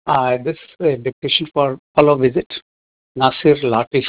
This is a dictation for follow visit. Nasir Latif,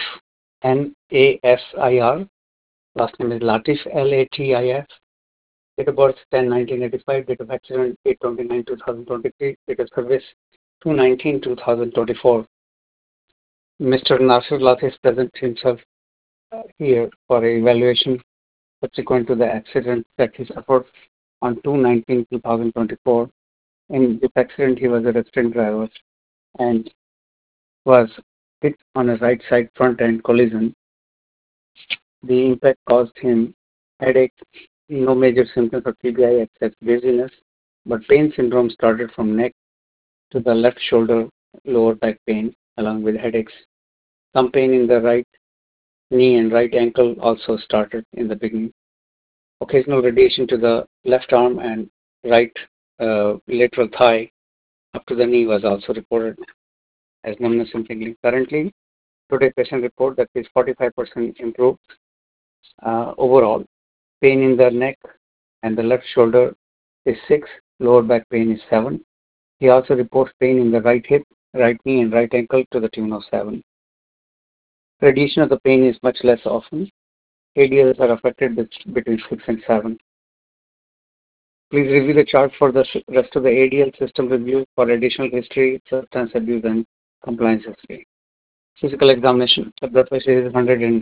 Nasir. Last name is Latif, Latif. Date of birth 10/1985. Date of accident 8/29/2023. Date of service 2/19/2024. Mr. Nasir Latif presents himself here for evaluation subsequent to the accident that he suffered on 2/19/2024. In this accident, he was a resident driver and was hit on a right side front end collision. The impact caused him headache, no major symptoms of TBI except dizziness, but pain syndrome started from neck to the left shoulder, lower back pain, along with headaches. Some pain in the right knee and right ankle also started in the beginning. Occasional radiation to the left arm and right lateral thigh up to the knee was also reported as numbness and tingling. Currently, today patient report that is 45% improved overall. Pain in the neck and the left shoulder is 6, lower back pain is 7. He also reports pain in the right hip, right knee, and right ankle to the tune of 7. Radiation of the pain is much less often. ADLs are affected between 6 and 7. Please review the chart for the rest of the ADL system review for additional history, substance abuse, and compliance history. Physical examination. The blood pressure is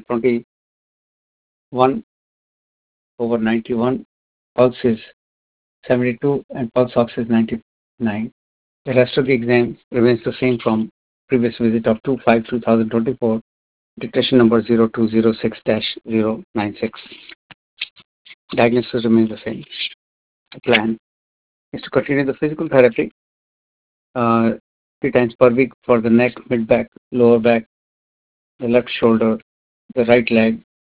121/91. Pulse is 72 and pulse ox is 99. The rest of the exam remains the same from previous visit of 2/5/2024, dictation number 0206-096. Diagnosis remains the same. The plan is to continue the physical therapy 3 times per week for the neck, mid back, lower back, the left shoulder, the right leg,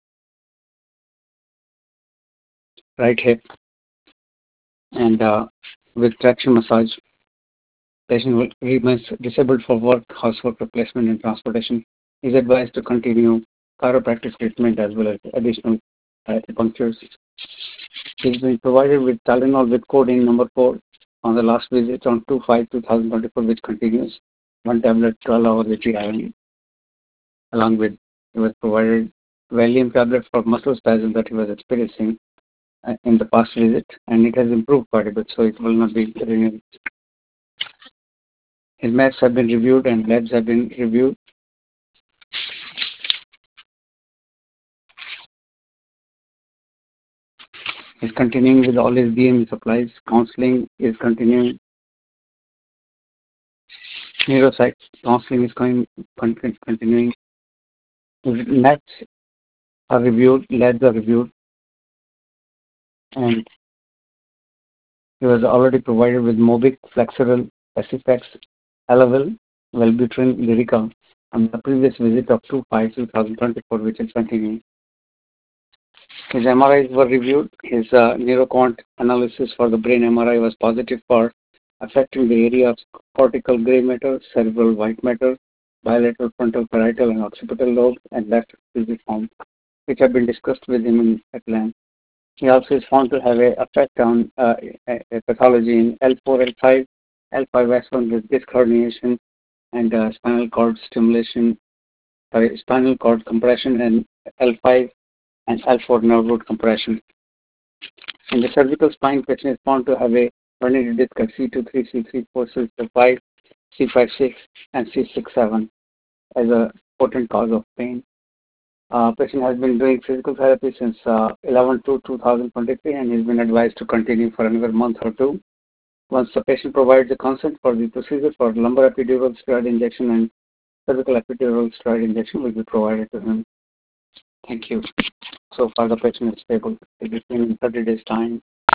right hip, and with traction massage. Patient will remains disabled for work, housework replacement, and transportation. Is advised to continue chiropractic treatment as well as additional acupunctures. He's been provided with Tylenol with codeine number 4 on the last visit on 2/5/2024, which continues. One tablet, 12 hours with IV. Along with, he was provided Valium tablet for muscle spasm that he was experiencing in the past visit, and it has improved quite a bit, so it will not be renewed. His meds have been reviewed and labs have been reviewed. He's continuing with all his DME supplies. Counseling is continuing. Neuropsych counseling is continuing. His meds are reviewed, labs are reviewed, and he was already provided with Mobic, Flexeril, Pacifax, Elavil, Wellbutrin, Lyrica on the previous visit of 2/5/2024, which is continuing. His MRIs were reviewed. His neuroquant analysis for the brain MRI was positive for affecting the area of cortical gray matter, cerebral white matter, bilateral frontal parietal and occipital lobe, and left fusiform, which have been discussed with him at length. He also is found to have an effect on a pathology in L4, L5, L5S1 with disc herniation and spinal cord stimulation, spinal cord compression, and L5 and L4 nerve root compression. In the cervical spine, patient is found to have a herniated disc at C23, C34, C5, C56, and C67 as a potent cause of pain. Patient has been doing physical therapy since 11/2/2023 and has been advised to continue for another month or two. Once the patient provides the consent for the procedure for lumbar epidural steroid injection and cervical epidural steroid injection will be provided to him. Thank you. So far, the patient is stable. It has been in 30 days' time.